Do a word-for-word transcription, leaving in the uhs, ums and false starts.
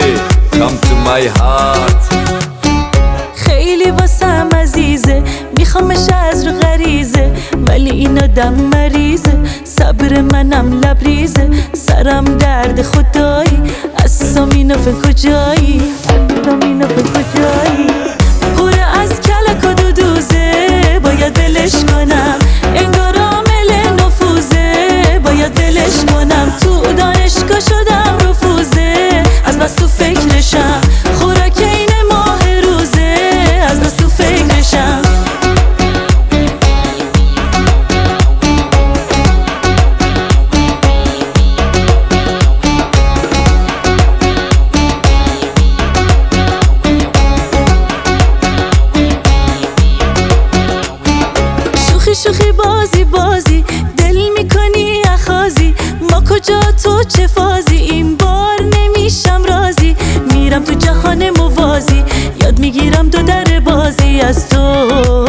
come to my heart. خیلی واسم عزیزه، میخوامش از رو غریزه، ولی این آدم مریضه، صبر منم لبریزه، سرم درد خدایی، از سامینو فکر کجایی، از سامینو فکر کجایی. پوره از کلک و دودوزه، باید بلش کنم، انگار عامل نفوذه، باید بلش کنم. تو دانشگاه شدم رفوزه، از بس تو فکرشم، خوراک این ماه روزه، از بس تو فکرشم. شوخی شوخی بازی بازی، دل میکنی اخازی، ما کجا تو چه فازی، این بار نمیشم راضی، میرم تو جهان موازی، یاد میگیرم دو در بازی از تو.